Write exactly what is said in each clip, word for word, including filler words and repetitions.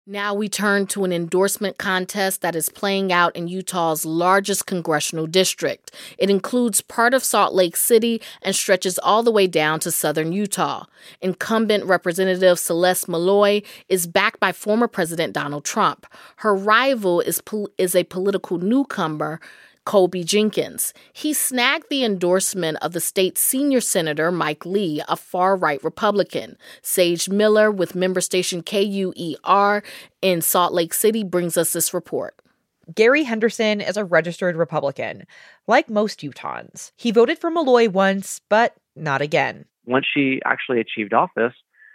Now we turn to an endorsement contest that is playing out in Utah's largest congressional district. It includes part of Salt Lake City and stretches all the way down to southern Utah. Incumbent Representative Celeste Malloy is backed by former President Donald Trump. Her rival is, pol- is a political newcomer, Colby Jenkins. He snagged the endorsement of the state's senior senator, Mike Lee, a far-right Republican. Sage Miller with member station K U E R in Salt Lake City brings us this report. Gary Henderson is a registered Republican. Like most Utahns, he voted for Malloy once, but not again. Once she actually achieved office,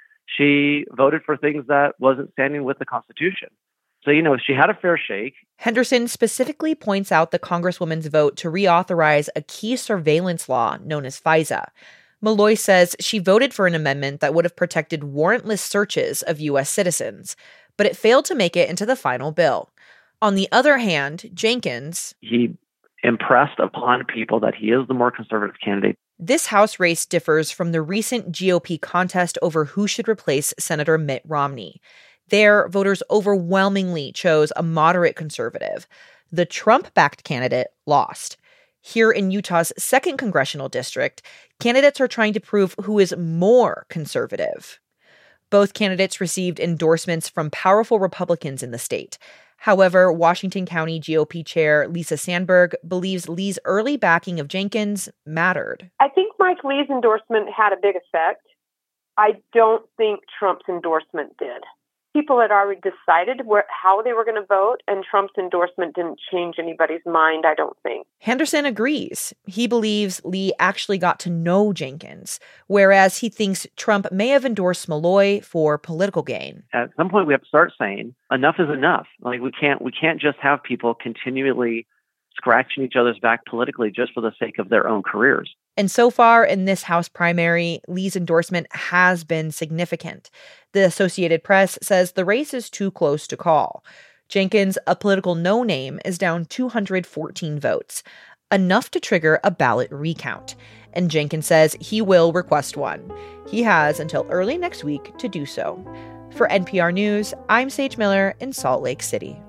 she voted for things that wasn't standing with the Constitution. So, you know, she had a fair shake. Henderson specifically points out the Congresswoman's vote to reauthorize a key surveillance law known as FISA. Malloy says she voted for an amendment that would have protected warrantless searches of U S citizens, but it failed to make it into the final bill. On the other hand, Jenkins... He impressed upon people that he is the more conservative candidate. This House race differs from the recent G O P contest over who should replace Senator Mitt Romney. There, voters overwhelmingly chose a moderate conservative. The Trump-backed candidate lost. Here in Utah's second congressional district, candidates are trying to prove who is more conservative. Both candidates received endorsements from powerful Republicans in the state. However, Washington County G O P Chair Lisa Sandberg believes Lee's early backing of Jenkins mattered. I think Mike Lee's endorsement had a big effect. I don't think Trump's endorsement did. People had already decided where, how they were going to vote, and Trump's endorsement didn't change anybody's mind, I don't think. Henderson agrees. He believes Lee actually got to know Jenkins, whereas he thinks Trump may have endorsed Malloy for political gain. At some point, we have to start saying enough is enough. Like we can't, we can't just have people continually scratching each other's back politically just for the sake of their own careers. And so far in this House primary, Lee's endorsement has been significant. The Associated Press says the race is too close to call. Jenkins, a political no-name, is down two hundred fourteen votes, enough to trigger a ballot recount. And Jenkins says he will request one. He has until early next week to do so. For N P R News, I'm Sage Miller in Salt Lake City.